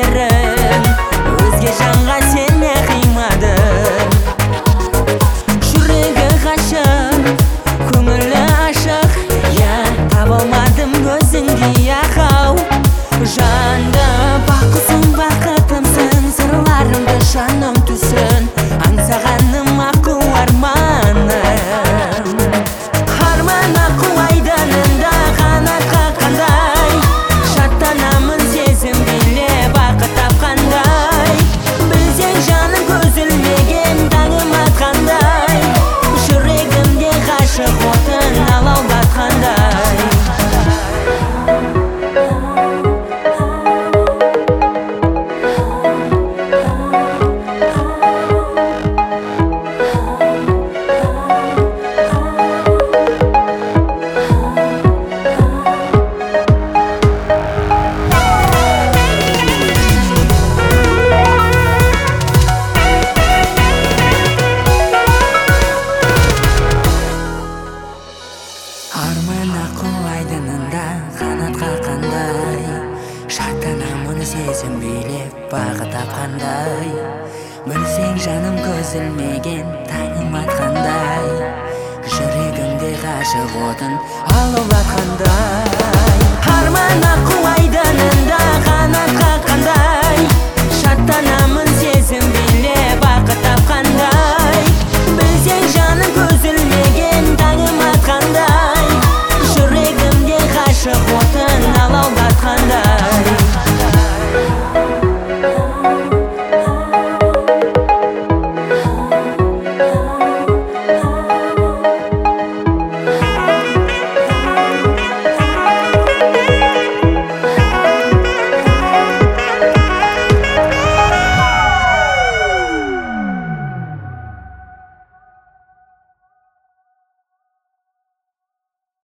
ерін, өзге жанға сене қимадың. Жүрегі ғашық, көңілі ашық, я таба алмадым өзіңдей ақау. Жанды бақытсың, бақытымсың, сырларыңды жаным түсін, аңсағаным аққу арманым. Арман аққу айдынында қанат қаққандай, шаттанамын сезім билеп бақыт тапқандай. Білсең жаным көзілмеген таңым атқандай, жүрегімде ғашық отын алаулатқандай. Арман аққу айдынында қанат қаққандай, шаттанамын сезім билеп бақыт тапқандай. Білсең жаным көзілмеген таңым атқандай, жүрегімде ғашық отын алаулатқандай. Арман аққу айдынында қанат